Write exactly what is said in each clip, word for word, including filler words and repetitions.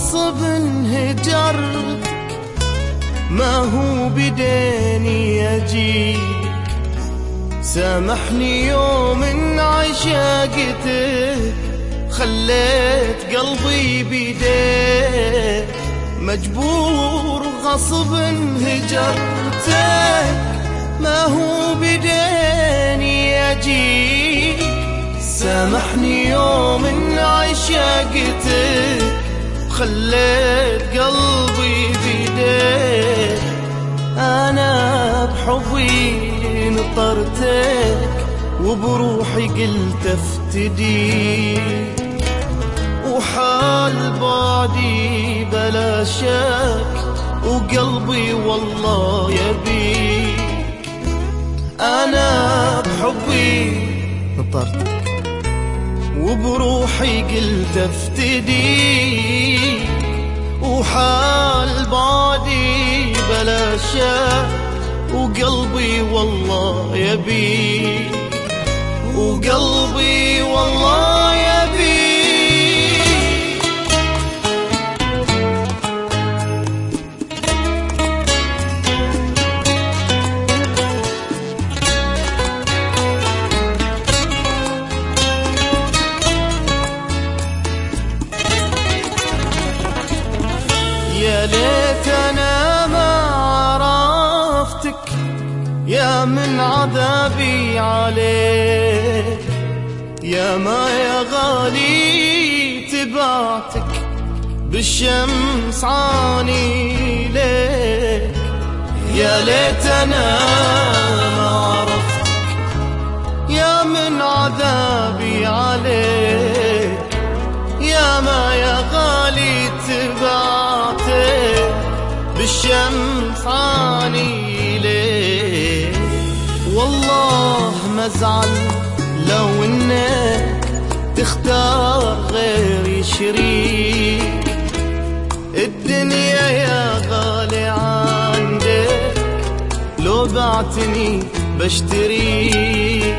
غصب انهجرتك، ما هو بديني أجيك. سامحني يوم ان عشاقتك خليت قلبي بيديك، مجبور غصب انهجرتك، ما هو بديني أجيك. سامحني يوم ان عشاقتك خليت قلبي بيديك. أنا بحبي نطرتك وبروحي قلت افتديك، وحال بعدي بلا شك وقلبي والله يبيك. أنا بحبي نطرتك وبروحي قلت افتديك، وحال بعدي بلا شك وقلبي والله يبيك، وقلبي والله يبيك. يا ليت أنا ما عرفتك، يا من عذابي عليك، يا ما يا غالي تبعتك بالشمس عاني ليك. يا ليت أنا ما عرفتك، يا من عذابي عليك، يا ما يا غالي تبعتك بالشمس عاني ليك. والله ما ازعل لو انك تختار غيري شريك، الدنيا يا غالي عندك لو بعتني بشتريك.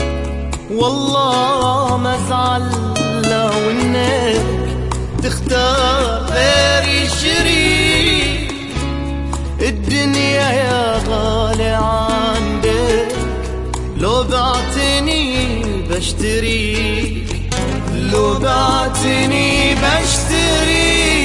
والله ما ازعل لو انك تختار غيري شريك، الدنيا يا غالي عندك لو بعتني بشتريك، لو بعتني بشتريك.